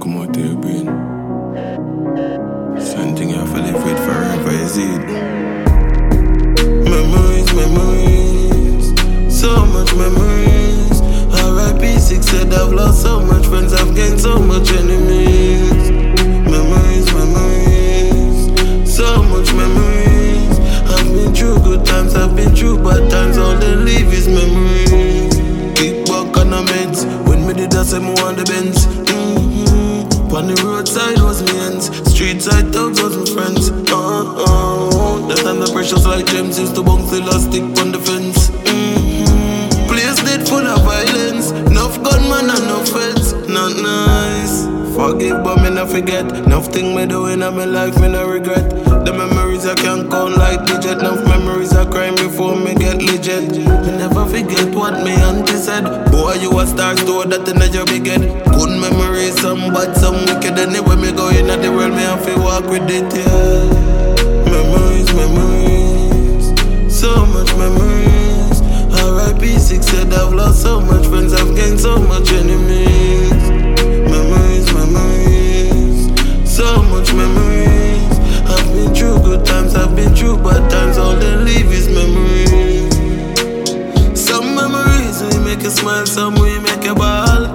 come out to your brain. Something you have to live with forever, is it? Memories, memories, so much memories. R.I.P. 6 said I've lost so much friends, I've gained so much enemies. Memories, memories, so much memories. I've been through good times, I've been through bad times. All they leave is memories. Kick back on the meds, when me did I say me want the Benz. On the roadside was me ends, street side thugs was my friends. That time the precious like gems used to bounce the last stick on the fence. Place dead full of violence, enough gunman and enough feds. Not nice. Forgive but me not forget. Nothing me doing in my life me no regret. The memories I can't count like digit. Enough memories I crime before me get legit. Me never forget what me auntie said. Boy you a star store that in your big head. Good memories, some bad, some wicked. Anyway me go in at the world me have to walk with it, yeah. Memories, memories, so much memories. R.I.P. 6 said I've lost so much friends, I've gained so much enemies. Memories, memories, so much memories. I've been through good times, I've been through bad times. All they leave is memories. Some memories will make you smile, some will make you ball.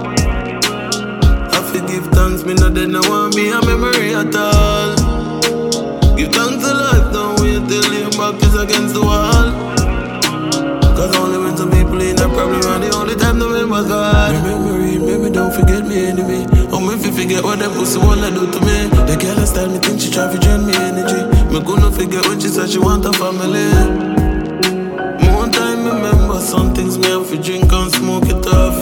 I forgive thanks, me not dead, no want be a memory at all. Give thanks to life, don't wait till your back is against the wall. Cause only when some people in a problem and the only time to remember God. Memory, maybe don't forget me enemy. If you forget what that pussy wanna do to me. The girl that style me think she try to drain me energy. Me gonna forget when she said she want a family. More time remember some things me have to drink and smoke it off.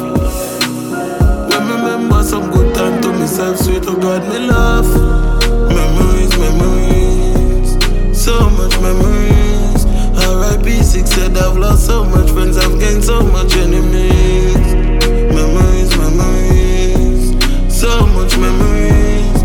When me remember some good time to myself, sweet to God me laugh. Memories, memories, so much memories. R.I.P. 6 said I've lost so much friends, I've gained so much enemies. Memories, memories, so much memories.